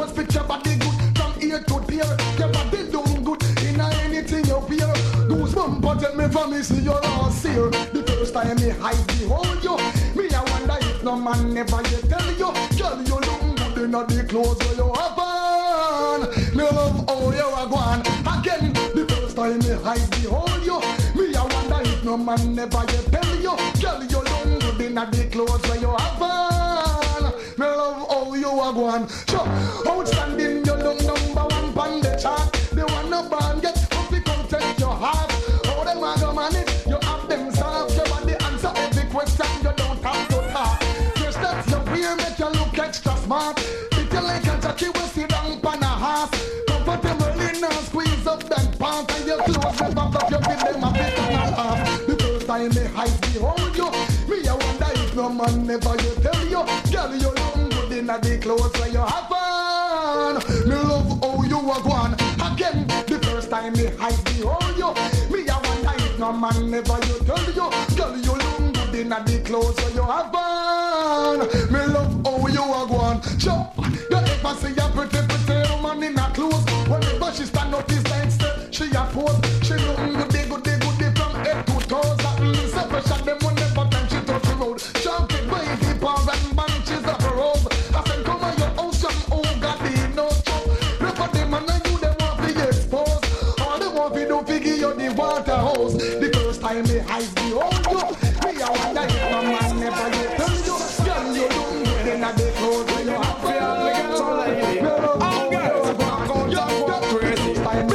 just fit your body good from ear to tear. Your body doing good in anything you wear. Goosebumps protect me from me see your ass here. The first time me hide behold you, me I wonder if no man never yet tell you. Girl, you look good in the clothes where you have on. Me love how you are gone. Again, the first time me hide behold you, me I wonder if no man never yet tell you. Girl, you look good in the clothes where you have on. Me love how you are gone. Sure, outstanding, you look number one on the chart. The one no band get up, you come take your heart. How them a go manage? You have them solve your body answer every question. You don't have to talk. Just that your wear make you look extra smart. Fit you like a jockey will sit down on a horse. Comfortable in and squeeze up that pants and your clothes never up. You feel them a bit and a half. The first time me hide behold you, me I wonder if no man never you tell you. Girl, you look good in the clothes where you have on. Me love how you are gone. Again, the first time me hide behold you, me I wonder if no man never you tell you. Girl, you look good in the clothes where you have on. Me love how you are gone. Sure, you ever see a pretty woman in her clothes? Whenever she stand up, is like step, she a pose. She look good from head to toes. Seven shot them whenever time she touch the road. Shouting baby palms and bunches of her rose. I said come on your ocean, oh God, they no choke. Look at them and you them want to be exposed. All they want to do figure you the water hose. The first time me eyes behold you, me I wonder if no man never you tell you. Girl, you don't good in the clothes when you have to get so lady. All girls walk out and go crazy.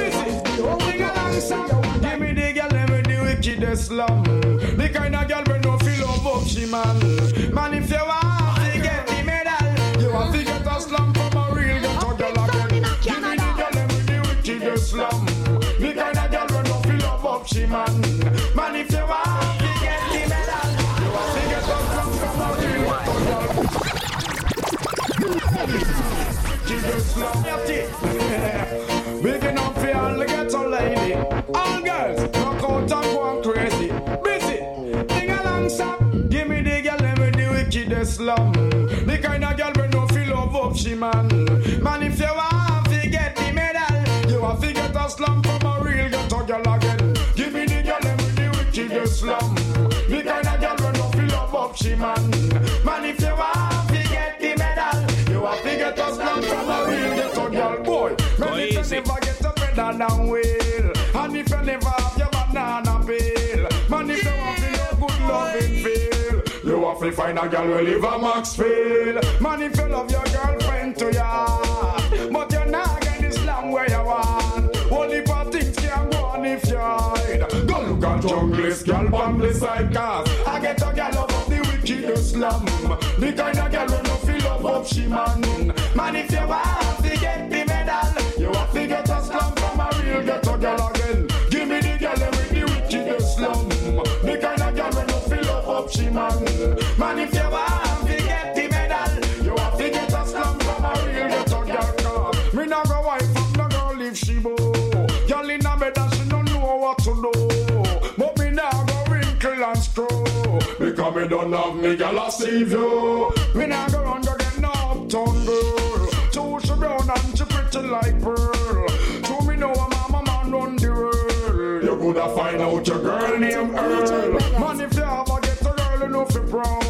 Busy, alongside. Give me the girl, let me the wickedest slum. The kind of girl we no feel up she man. Man, if you want to get the medal, you want to get a slum from a real ghetto girl again. Give me the girl, let me the wickedest slum. The kind of girl we no feel up she man. Man, if you want to get the medal, you want to get a slum from a real ghetto girl. Wickedest slum, big enough for all the ghetto lady. All girls, rock out and go on crazy. Busy, sing along some. Give me the girl, let me the wickedest slum. The kind of girl we no feel up she man. Man, if you want to get the medal, you want to get a slum from a real ghetto girl again. Give me the girl, let me the wickedest slum. The kind of girl we no feel up she man. Man, if you want to get the medal, you want to get a slum from a real ghetto girl. Boy, man, if you never get a medal down well, and if you never have your banana peel, man, if you want to your good loving feel, you have to find a girl who live a Maxfield. Man, if you love your girlfriend to ya, but you're not getting Islam where you want. Only for things can go on if you hide. Go look at junglist, girl on the side cars. I get a girl up the wickedest slum. The kind of girl who no feel up she man. Man, if you want to get the medal, you have to get a slum from a real ghetto girl again. Give me the girl with the wickedest slum. The kind of girl who no feel up she man. Man, if you want to get the medal, you have to get a slum from a real ghetto girl. Me not go wife up no girl if she bow. Girl in a bed and she don't know what to do. But me now go wrinkle and screw. Because me don't have me girl a save you. Me now go run go get no uptown girl. Too she brown and she pretty like pearl. To me know a mama man run the world. You coulda find out your girl named Earl. Man, if you ever get a girl you know fi proud.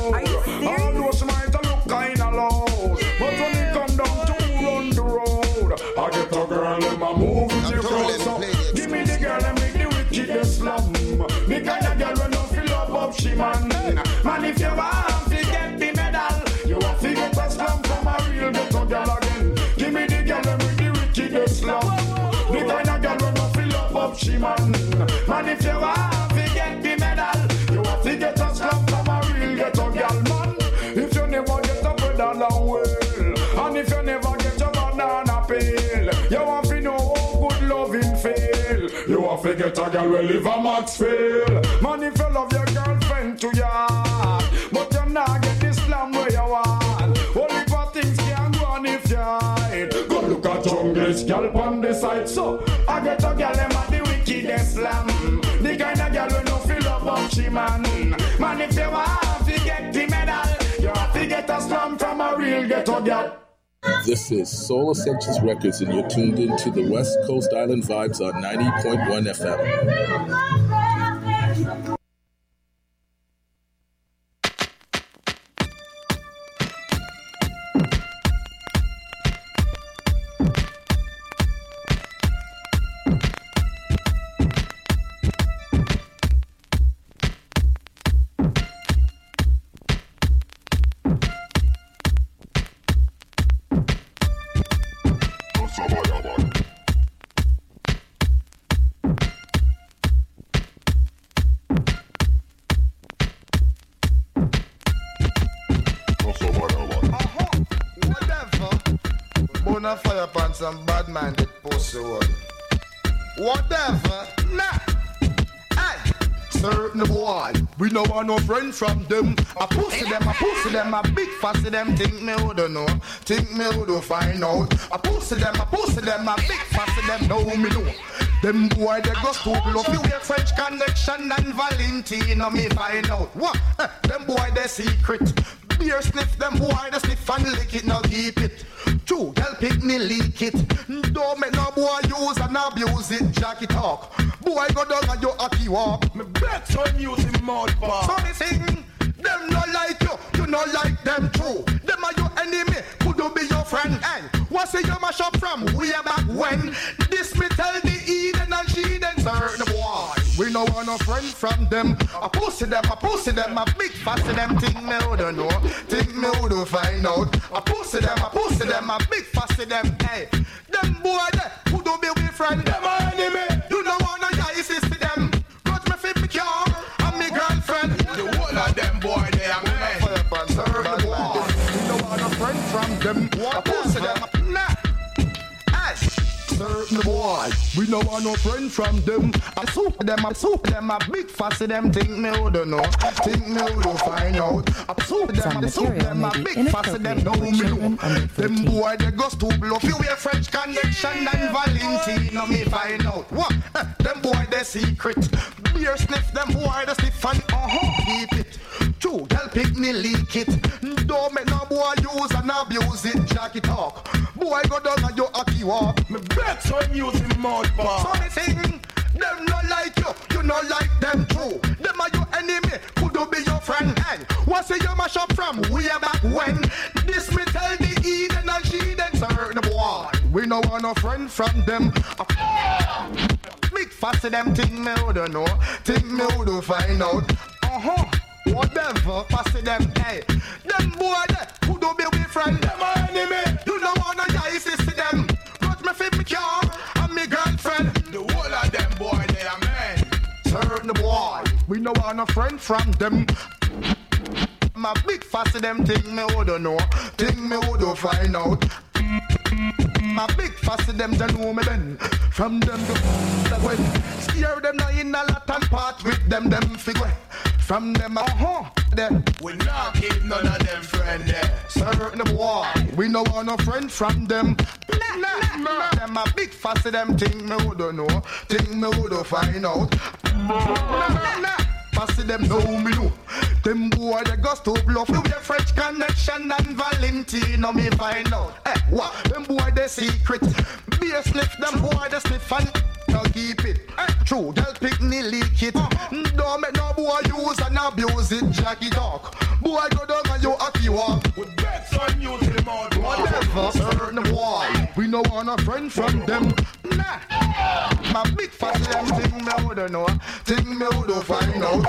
I know she might look kinda loud, but when it come down to who run the road, I get a girl in my move with the crowd. So give me the girl and make the wickedest slum. The kind of girl when no feel up she man. Man, if you want to get the medal, you have to get a slum from a real ghetto girl again. Give me the girl and make the wickedest slum. The kind of girl when no feel up she man. Man, if you want to get the medal, you have to get a slum from a real ghetto girl man. If you never get a bread along well, and if you never get your banana peel, you have to know how good loving feel. You have to get a girl who live a Maxfield. Man, if you love your girlfriend to ya, but you not get the slam where you want. Only for things can go on if you hide. Go look at junglist, girl on the side. So I get a girl them at the wickedest slam. The kind of girl who no feel up she man. Man, if you want to get the medal, you have to get a slam from a real ghetto girl. This is Soul Essentials Records, and you're tuned in to the West Coast Island Vibes on 90.1 FM. Some bad-minded pussy one. Whatever, nah. Hey, certain boy, we no want no friend from them. I pussy them, I big fussy them. Think me who don't know, think me who don't find out. I pussy them, I big fussy them. Know me know. Them boy they go school love you get French Connection and Valentino me find out. What? Them boy they secret. Beer sniff them boy they sniff and lick it now keep it. True, girl pick me leak it. Don't make no boy use and abuse it. Jackie talk. Boy go down and you hockey walk. Me bet on using mouth bar. So they sing. Them not like you not like them too. Them are your enemy, could you be your friend? And what's it you mash up from? Way back when? This me tell the Eden and she then certain boy. We no want no friend from them. I pussy them, I big fussy them. Think me who don't know, think me who don't find out. I pussy them, I big fussy them. Hey, them boy there, who don't be with friend? Them are enemy, you no want no guys to them. Got me fit me car, and me girlfriend. The whole of them boy they are men. Certain boy, we no want no friend from them. I pussy them, nah. Certain boy, we no want no friend from them. I soup them, I big fussy them. Think me who don't know, think me who don't find out. I soup them, I big fussy them. Know me know. Them boy they go stoop love you wear French Connection and Valentino me find out. What? Them boy they secret. Beer sniff them boy they sniff and keep it. True, girl pick me leak it. Don't make no boy use and abuse it. Jackie talk. Boy go down and you hockey walk. Me bet on using mouth bar. So they sing. Them not like you not like them too. Them are your enemy, could you be your friend? And what's it you mash up from? Way back when? This me tell the Eden and she then certain boy. We no want no friend from them. Big fussy them, think me who don't know, think me who don't find out. Whatever, fussy them, hey. Them boy there, who don't be with friend? Them are enemy, you no want no guys to see them. Got me fit me car, and me girlfriend. The whole of them boy, they are men. Certain boy, we no want no friend from them. My big fussy them, think me who don't know, think me who don't find out. My big fussy them, they know me then. From them to when scare them now in a lot and part with them figure. From them, them. We not keep none of them friend there. Certain boy, we no want no friend from them. Nah. Them a big fussy them, think me who don't know, think me who don't find out. Nah. Fussy them know me know. Them boy they go to bluff with their French Connection and Valentino me find out. What? Them boy they secret. Beer sniff them boy they sniff and now keep it. True, girl pick me leak it. Don't make no boy use and abuse it. Jackie talk. Boy go down and you hockey walk. With bets on you till mouth. Whatever, certain boy. We no want a friend from them. Nah. My big fussy them think me who don't know, think me who don't find out.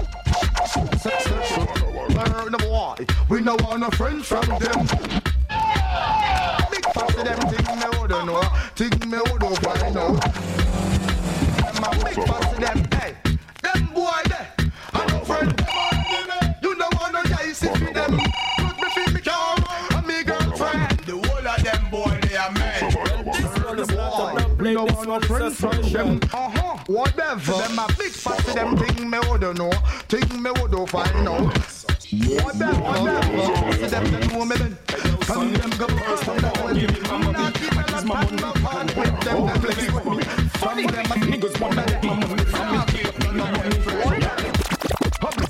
Certain boy. We no want a friend from them. Big fussy them think me who don't know, think me who don't find out. My big fussy them, hey, them boy there, I no friend. You no want no guys if you them. Put me feet me car and me girlfriend. The whole of them boy they are men. We no want no friend from them. Whatever. Them a big fussy them think me who don't know, think me who don't find out. Whatever. Them know me then. And them go first and all. Not keep me not bad no part with them. Them play with me. From them a niggas want to let my money from me.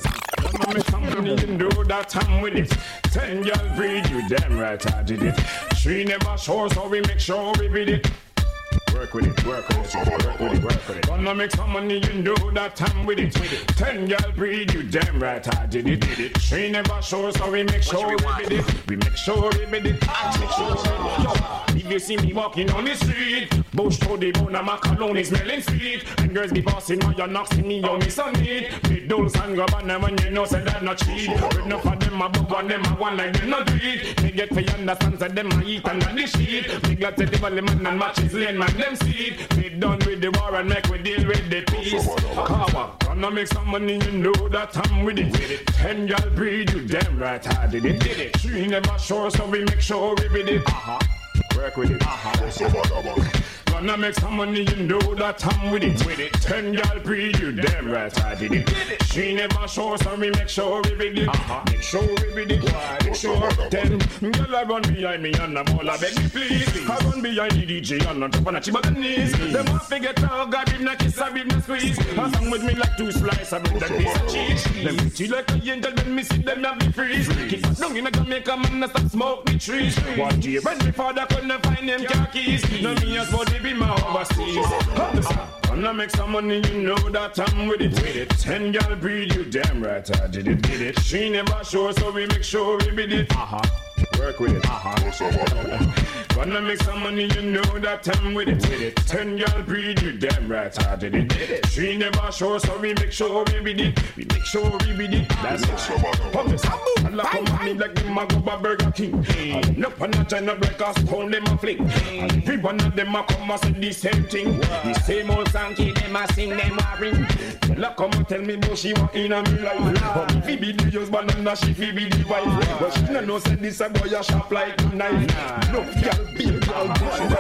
You know that I'm with it. 10 y'all breed you damn right I did it. She never sure, so we make sure we beat it. Work with it, work with it, work with it, work with it. Gonna make some money, you know that I'm with it. 10 girl breed, you damn right, I did it. She never sure, so we make sure we beat it. We make sure we beat it. I make sure we beat it. Yo, if you see me walking on the street, bush to the bone and my cologne is smelling sweet. And girls be bossing my you knocks me on me son need. Big dolls and Gabbana when you know say that not cheap. With enough of them above one, them I want like them not do it. Me get for you understand that them I eat and the shit. Me glad to the valley man and matches lane man them see. We done with the war and make we deal with the peace. Kawa, gonna make some money, you know that I'm with it. 10 y'all breed, you damn right I did it. She never sure, so we make sure we with it. Work with it. Gonna make some money, you know that I'm with it. 10 y'all breed, you damn right I did it. She never sure, so we make sure we with it. Make sure we with it. Make sure 10 y'all I run behind me and I'm all I beg me please. I run behind the DJ and I'm top on a chip on the knees. Them want to get out, God give me a kiss, I give me a squeeze. I sing with me like 2 slices, I bring that piece of cheese. Them pretty like a angel, when me see them have me freeze. Keep us down in a Jamaica, man, I stop smoke me trees. One year when my father couldn't find them car keys. No me as body be my overseas. Gonna make some money, you know that I'm with it. 10 y'all breed, you damn right I did it. She never sure, so we make sure we beat it. Work with it. Gonna make some money, you know that I'm with it. 10 y'all breed, you damn right I did it. She never sure, so we make sure we beat it. We make sure we beat it. That's it. I like a money like them a go by Burger King. No pan a China break a stone them a fling. Every one of them a come and say the same thing. The same old song keep them a sing them a ring. Tell her come and tell me about she want in a me life. But if he be the husband and she fi be the wife. But she no know say this a boy a shop like a knife. No girl be a girl,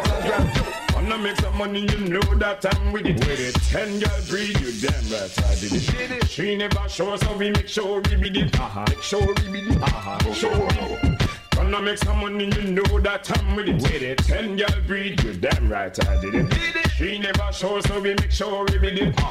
gonna make some money, you know that I'm with it. 10 girl breed, you damn right I did it. She never sure, so we make sure we beat it. Make sure we beat it. Make sure we beat it. Gonna make some money, you know that I'm with it. 10 girl breed, you damn right I did it. She never sure, so we make sure we beat it.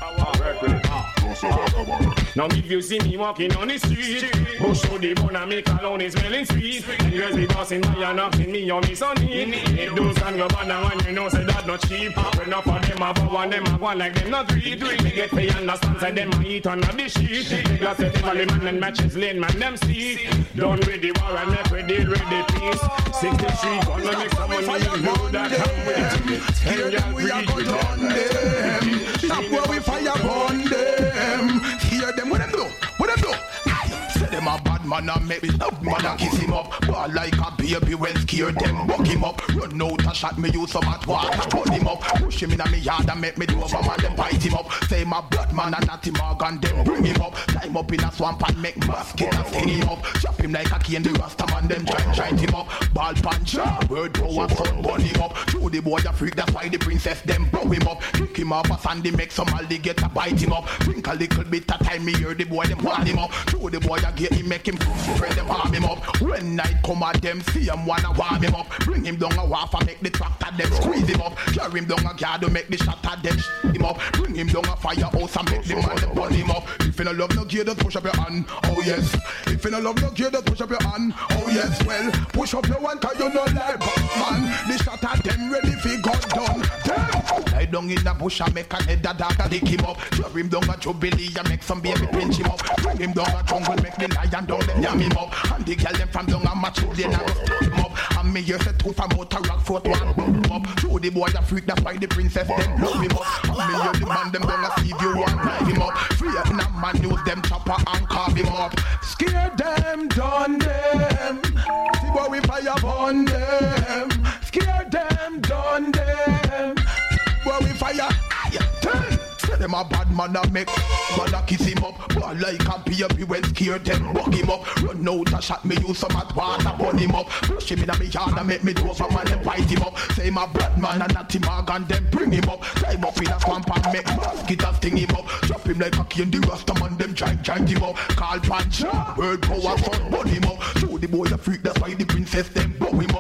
Now if you see me walking on the street, bush to the bone and make alone is smelling sweet. And girls be bossing my and knocking me on me son need. If those can go bad and when you know say that not cheap. When enough of them have one, them have one like them not three. They get pay understand say them a eat on the sheet. They glass at the valley man and matches lane man them see. Done with the war and make we deal with the peace. 63 gonna make some money, you know that I'm with it. Hear them, we are going on them. Stop where we fire on them. Hear them, what them do? What them do? Say them a bad man and make me up man and kiss him up. Ball like a baby when scared them, buck him up. Run out a shot, me use some hot water, put him up. Push him in a me yard and make me do over man, them bite him up. Say my blood man and natty Morgan, them bring him up. Time up in a swamp and make basket and sting him up. Chop him like a cane, the rasta man, them giant him up. Ball punch, word power, son, burn him up. Show the boy a freak, that's why the princess, them blow him up. Kick him up a sandy, make some alligator bite him up. Drink a little bit of time, me hear the boy, them call him up. Show the boy a get him, make him spread them arm him up. When night come at them, see him wanna warm him up. Bring him down a wharf and make the tractor them squeeze him up. Carry him down a yard and make the shatter them him up. Bring him down a firehouse and make the man them burn him up. If you no love no gear, just push up your hand. Oh yes. If you no love no gear, just push up your hand. Oh yes. Well, push up your one 'cause you no like man. The shatter them ready fi got done. Damn. Lie down in the bush and make a head a dog and lick him up. Carry him down a jubilee and make some baby pinch him up. Bring him down a jungle, make the lion down them yam him up. And the girl them from down a match with them and go him up. And me hear say two from out a rock foot one boom up. Show the boy a freak, that's why the princess them love him up. And me hear the man them down a see if you want drive him up. Free up in a man use them chopper and carve him up. Scare them, done them. See what we fire upon them. Scare them, done them. What we fire, turn. Say them a bad man a make man a kiss him up. Ball like a baby when scared them, buck him up. Run out a shot, me use some hot water, burn him up. Push him in a me yard and make me do over man, them bite him up. Say my blood man and natty Morgan, them bring him up. Climb up in a swamp and make mosquitoes sting him up. Drop him like a cane, the rasta man, them giant him up. Call punch, word power, son, burn him up. Show the boy a freak, that's why the princess, them blow him up. Kick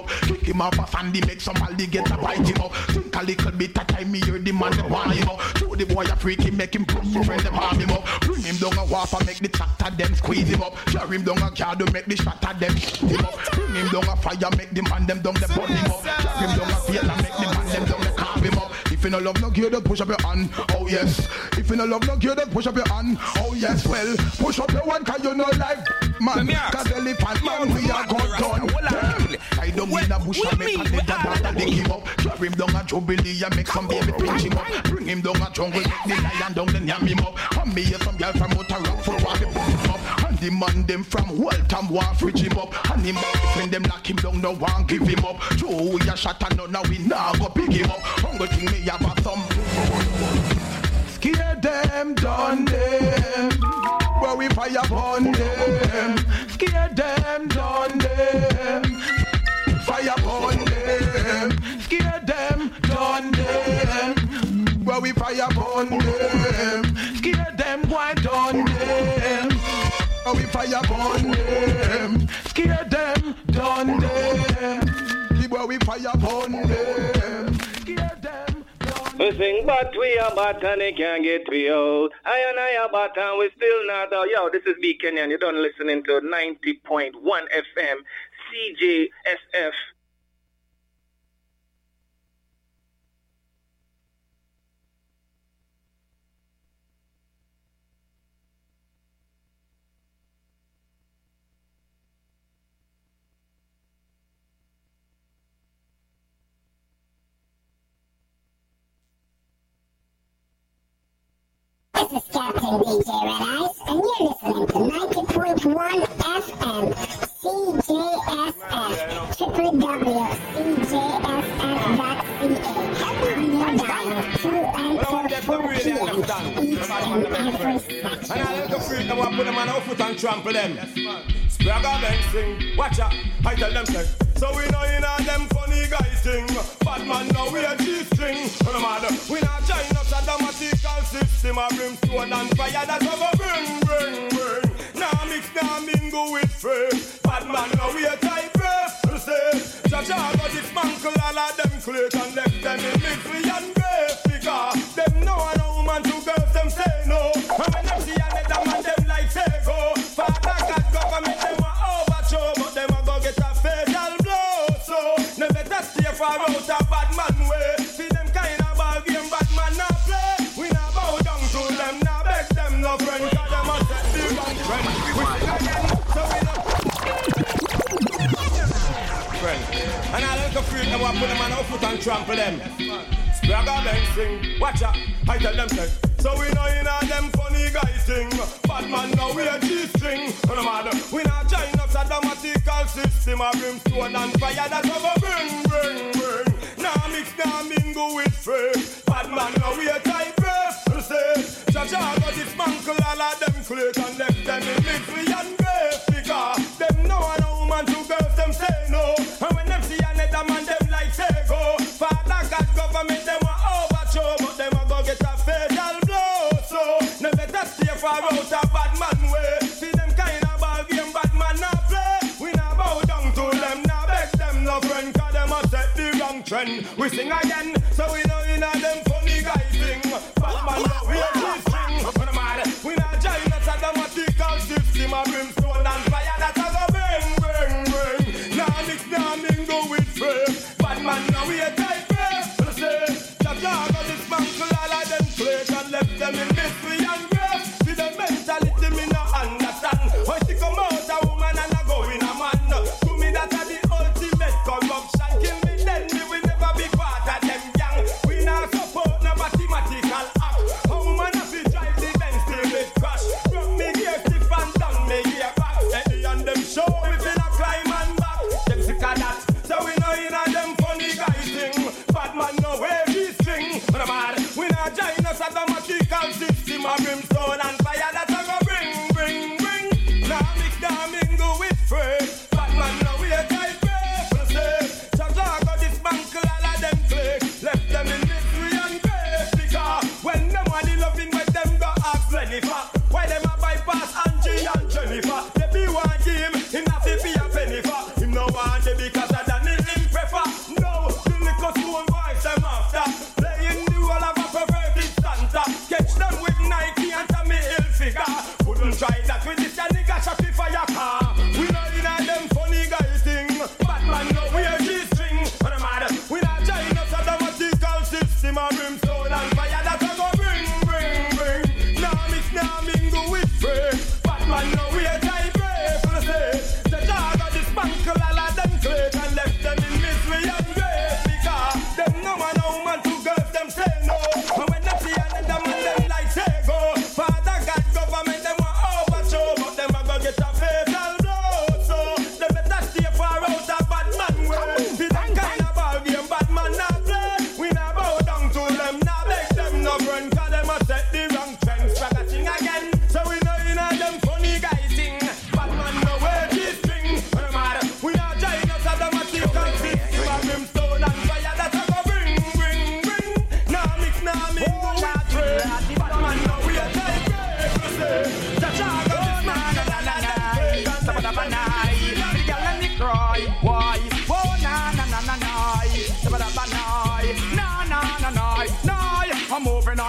take him off a sandy, make some alligator bite him up. Think a little bit of time, me hear the man them want him up. Show the boy a freaky, make him put him friend them harm him up. Bring him down a water, make the tractor them squeeze him up. Carry him down a car, to make the shatter them him up. Bring him down a fire, make the man them down the burn him up. Carry him down a field and make the man them down the carve him up. If you no love no gear, then push up your hand. Oh yes. If you no love no gear, then push up your hand. Oh yes. Well, push up your one, cause you know life, man. Cause elephant man, we are gone done. I don't mean a bush and make a leather dig him up. Carry him down a jubilee and make some baby pinch him up. Bring him down a jungle, make the lion down, then yam him up. And me hear some girl from Outer Rock for walk him up. And the man them from Waltham want fridge him up. And him friend them knock him down, no one give him up. Joe, we a shot and now we now go pick him up. Hunger thing me have a thumb. Scare them, done them. Where we fire upon them. Scare them, done them. Fire upon them. Scare them, done them. Where we fire upon them. Scare them, why done them. Where we fire upon them. Scare them, done them. Where we fire upon them. Scare them. We sing, but we are bad and they can't get we out. I are bad and we still not out. Yo, this is B Kenyan. You done listening to 90.1 FM, CJSF. This is Captain DJ Red Eyes, and you're listening to 90.1 FM, CJSF, www.cjsf.ca, on your dial, 2 until 4 p.m. each and every Saturday. And I let the freak them up, put them on our foot and trample them. Spragger men sing, watch out, I tell them say. So we know in all them funny guys thing. Bad man now we a G-string. No matter, we not join up the dramatical system. A brimstone and fire that's over bring. Now mix, now mingle with free. Bad man now we a type to say. Cha-cha got dismantle all of them click and left them in misery and grave. Because them know a woman to girls them say no. And when them see another man them like say go. Father God government them want overthrow. But them a go get a fatal blow. So no better stay far out a bad man way. See them kind of ball game bad man not play. We not bow down to them, not beg them no friend. Cause them a set the wrong friend. We sing again, so we know. Friend. And I like a freak them up, put them on our foot and trample them. Spragger men sing, watch out, I tell them say. So we know in all them funny guys thing. Bad man now we a G-string. No matter, we not join up the dramatical system. A brimstone and fire that's over bring. Now mix, now mingle with free. Bad man now we a type to say. Cha-cha got dismantle all of them click and left them in misery and grave. Because them know a woman to girls them say no. And when them see another man them like say go. Father God government them want overthrow. But them a go get a fatal blow. So no better stay far out a bad man way. See them kind of ball game bad man not play. We not bow down to them, not beg them no friend. Cause them a set the wrong trend. We sing again, so we know in all them funny guys sing. Bad man now we a G-string. We not join us a dramatical system. A brimstone and fire that's a go bring. Now mix, now mingle with free. Bad man now we a type to say. Cha-cha got dismantle all of them plate and left them in mystery and grave. See the mentality me no understand. When she come out a woman and a go in a man. To me that a the ultimate corruption. Kill me then me will never be part of them gang. We not support no mathematical act. A woman have to drive the Benz till it crash. Broke me gear stiff and down me gear.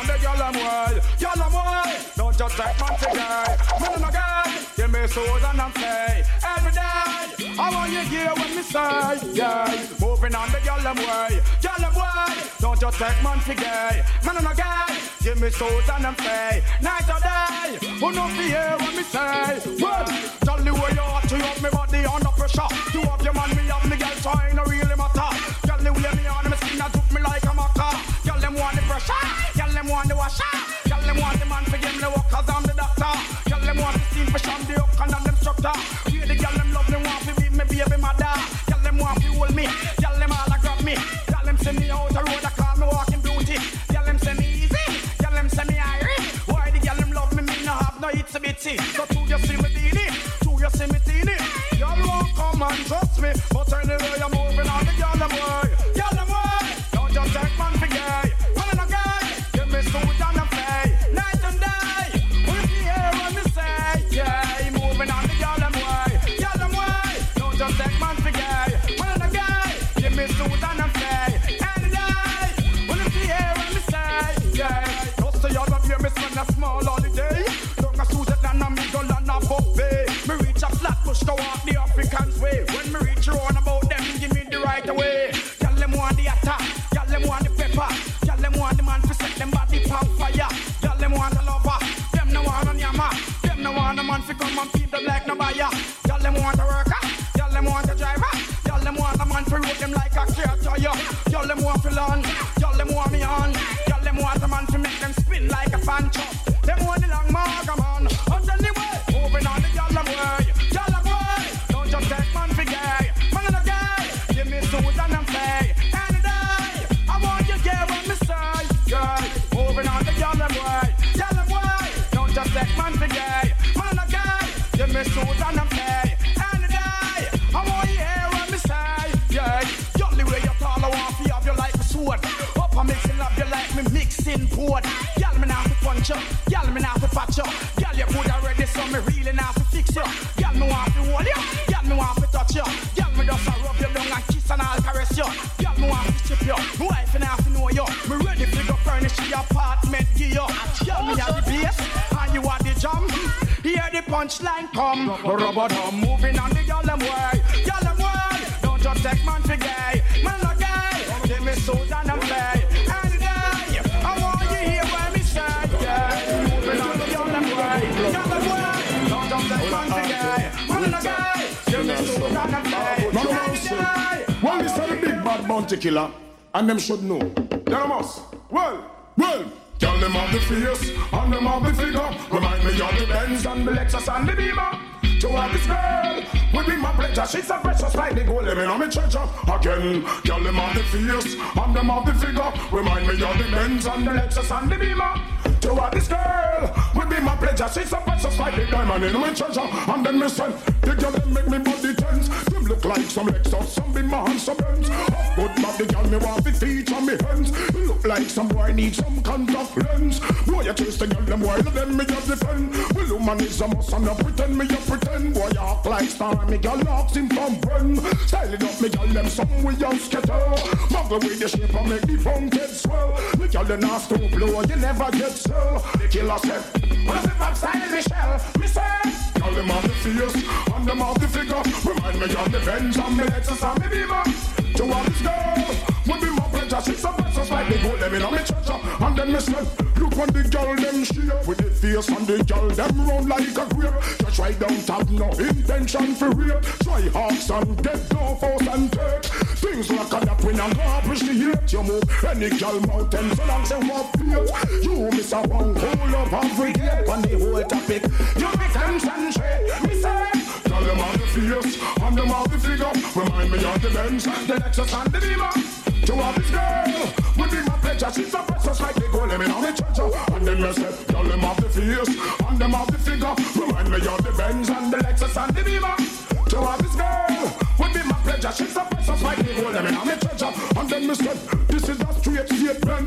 on the girl them way. Girl them way. Don't just take man to guy. Man and a guy. Give me soul and I'm say. Every day. I want you here when me say. Yeah. Moving on the girl them way. Girl them way. Don't just take man to guy. Man and a guy. Give me soul and I'm say. Night or day. Who know be here when me say. Well, tell the way you ought to have me body under pressure. You have your man, me have me girl, so I ain't no really matter. Girl, the way me on, me skin that took me like a maca. Girl, them want the pressure. Girl, them want the washer. Girl, them want the man to give me the work, cause I'm the doctor. Girl, them want the steam fish on the hook and I'm the instructor. Yeah, the girl, them love me, want to be me baby mother. Girl, them want to hold me. Girl, them all a grab me. Girl, them send me out the road, I call me walking beauty. Girl, them send me easy. Girl, them send me irie. Why the girl, them love me, me no have no itsy bitsy. So to you see me teeny, to you see me teeny. Y'all won't come and trust me, but anyway I'm moving on the y'all them way. Y'all them way. Don't just take man for gay. Man and a guy, give me suit and a play. Night and day, we be here when we say, yeah, moving on the y'all them way. Y'all them way. Don't just take man for gay. Man and a guy, give me suit and a play. Any day, we be here when we say, yeah. Just so y'all don't hear me spend a small holiday. Don't a suit and a middle and a buffet. Me reach a flat push to walk the Africans way. When me reach around about them, give me the right away. Y'all them want the attack, y'all them want the pepper, y'all them want the man to set them body on fire. Y'all them want the lover, them no want on yama. Them no want the man to come and keep them like no buyer. Y'all them want a worker, y'all them want a driver. Y'all them want a man to road them like a car tire. Y'all them want to learn, y'all them want me on. Y'all them want a man to make them spin like a fan chop. Them want the long marga man. And anyway, moving on the y'all them way. Y'all them way. Don't just take man for gay. Man and a gay. Give me suit and I'm play. Any day. I want you gay when me say. Gay. Moving on the y'all them way. Y'all them way. Don't just take man for gay. Man and a gay. Give me suit and I'm play. Any day. I want you here when me say. Yeah. Y'all the way you tall, I want to have you like a sword. Up and mixing up you like me mixing board. Y'all me now to punch you. Y'all me now to patch you. Y'all you good already, so me really now to fix you. Y'all me want to hold you. Y'all me want to touch you. Y'all me just rub you down and kiss and I'll caress you. Y'all me want to strip you. My wife and I have to know you. Me ready to go furnish your apartment, give you. Y'all me are the bass and you are the drum. Hear the punchline come. Rubber drum moving on the y'all them way. Y'all them way. Don't just take man for gay. Man no gay. Give me soul and I'm play. Any day. I want you here when me say yeah. Moving on the y'all them way. Y'all them way. Don't just take man for gay. Man no gay. Give me soul and I'm play. Any day. Well, this is the big bad bounty killer, and them should know. They must. Well. Tell them of the fierce, and them of the figure. Remind me of the Benz and the Lexus and the Beamer. To have this girl, will be my pleasure. She's so precious like the gold, let me know me treasure. Again, tell them of the fierce, and them of the figure. Remind me of the Benz and the Lexus and the Beamer. To have this girl, will be my pleasure. She's so precious like the diamond in my treasure. And then me say, the girl them make me body tense. Them look like some Lexus, some be man, some Benz. Of good body girl, me want the feet on me hands. Look like some boy need some contact lens. Boy, you chase the girl them while them me just defend. Well, woman is a must and you pretend me you pretend. Boy, you act like star, me girl locks him from when. Style it up, me girl them some we young scatter. Muggle with the shape and make the funk get swell. Me girl the nasty blow, you never get sell. The killer said, what's the pop style Michelle? Me say, girl them have the fierce, and them have the figure. Remind me of the Benz and me Lexus and me Beamer. To have this girl, would be my pleasure. She's a precious like the gold, let me know me treasure. And then me said, look when the girl them share. With the face and the girl them run like a grape. Just try don't have no intention for rape. Try hawks and get no force and take. Things like a that when I'm gonna appreciate. You move any girl mountain so long say what fate. You miss a one whole up every day. On the whole topic, you be concentrate. Me say, tell them all the fierce, and them all the figure. Remind me of the Benz, the Lexus and the Beamer. To have this girl, would be my pleasure. She's a precious like the gold, let me know me treasure. And then me say, tell them of the fierce, and them of the figure. Remind me of the Benz and the Lexus and the Beamer. To have this girl, would be my pleasure. She's a precious like the gold, let me know me treasure. And then me say, this is a straight statement. The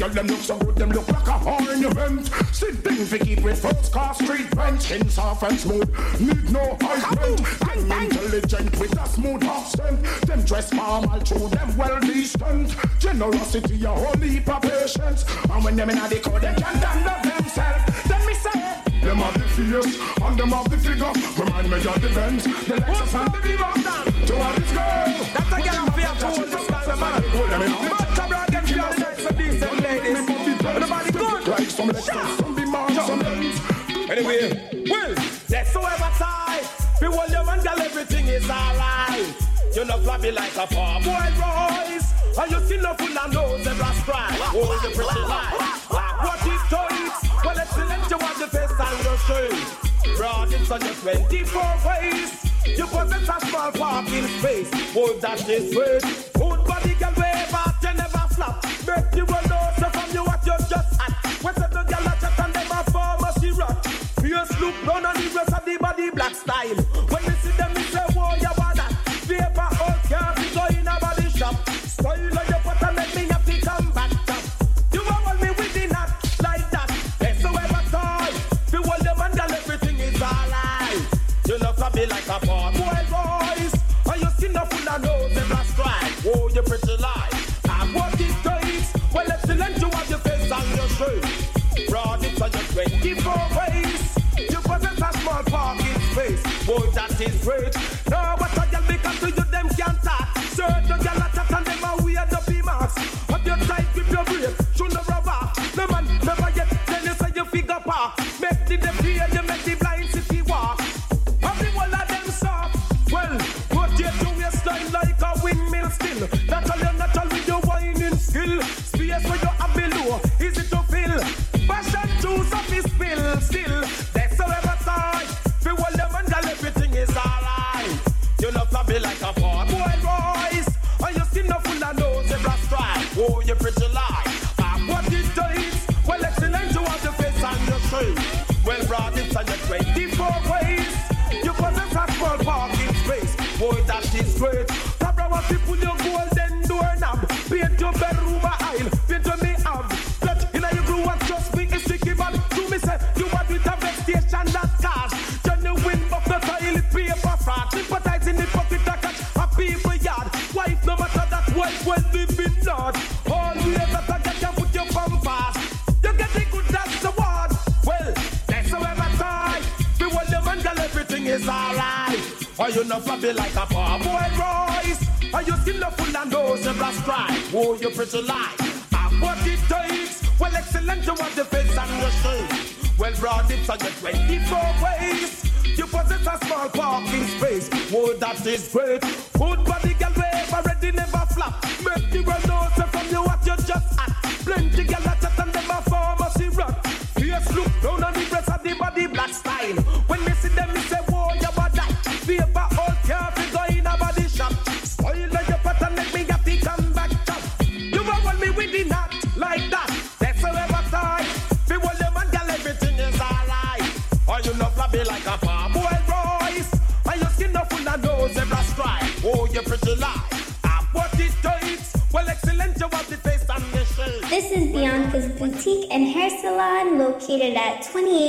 girl them look so good, them look like a ornament. Sitting for keep with first class street rent. Skin soft and smooth, need no ointment. Them intelligent with a smooth accent. Them dress formal, true, them well decent. Generosity, a whole heap of patience. And when them in the code, them can't handle themselves. Then me say, them have the fierce and them have the figure. Remind me of the Benz, the Lexus and the Beamer. To all this girl, that's a girl for your fool. This is the man. But I brought them girls like some decent ladies. Nobody good. Like some Lexus, some Beamer, some Benz. Anyway, well, that's so ever tight. Be all your man, girl, everything is alright. You know flabby like a poor boy Royce. And you still no full of nose and brass cry. Oh, you pretty life. What it takes. Well, excellent, you want the face and your shirt. Broad it's on your 24 ways. You possess a small parking space. Oh, that is great. Good body can wave out, you never flap. Make you will know, so from you what you just at. When the girl a chat and them a pharmacy rat. Fierce look down on the rest of the body black style. When you see them, you say, whoa, you want that. Paper all can't be go in a body shop. Style on your pot and make me have to come back top. You won't hold me with the knot like that. That's so ever tight. If you hold your man, girl, everything is alright. You love to be like a poor boy Royce. And your skin no full of nose and black stripe. Oh, you pretty life. And what it takes. Well, excellent, you have your face and your shirt. Broad it on your 24 ways. You possess a small parking space. Oh, that is great. No, but a girl because to you them can't talk. Certain girl a chat and them a weird up marks. Have your tight with your brain, should never rock. No man never yet tell you say you figure park. Make the fear, you make the blind city walk. Have the whole of them soft. Well, rotate your waistline like a windmill still. Natural with your whining skill. Space where you have below, easy to fill. Fashion juice of his spill still. That's so ever tight. Feel all them and everything is alright. You love to be like a poor boy Royce. And you skin no full of nose and brass stripe. Oh, you pretty life. And what it takes. Well, excellent, you have the face and your shape. Well, broad it's on your 24 ways. You possess a small parking space. Boy, that is great. Cabra want to pull your golden doorknob. Paint your bedroom aisle. Paint your me ab. Let in your groove and trust me, it's sticky bad. To me say, you want with a best station that cars. Genuine buff the tile, paper fraud. Sympathizing the pocket to catch a people yard. Wife no matter that wife well living not. Always that I get can put your pampas. You get the good that's the word. Well, that's how ever time. Be well the man girl everything is alright. Or you not flabby like a poor boy Royce. Or you skin no full of nose and brass stripe. Oh, you pretty light. And what it takes. Well, excellent you want the face and your shirt. Well, broad it's on your 24 ways. You possess a small parking space. Oh, that is great. Good body girl wave already never flap. Make the world know so from you what you just at. Plenty girl that chat and them a pharmacy rat. Fierce look down on the rest of the body black style. When me see them, me say, whoa, you bad that. Paper all can't be go in a body shop. Spoil on your pot and make me have to come back top. You won't hold me with the knot like that. That's how ever time. Be all your man, girl, everything is alright. Or you know flabby like a poor boy Royce. And your skin no full of nose and brass stripe. Oh, you pretty life. And what it takes. Well, excellent, you have the face and the shape. This is Bianca's Boutique and Hair Salon located at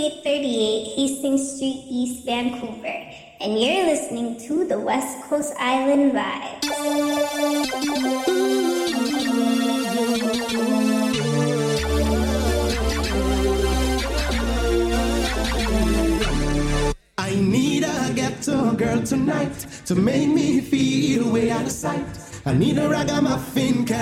2838 Hastings Street, East Vancouver. And you're listening to the West Coast Island Vibe. I need a ghetto girl tonight to make me feel way out of sight. I need a ragamuffin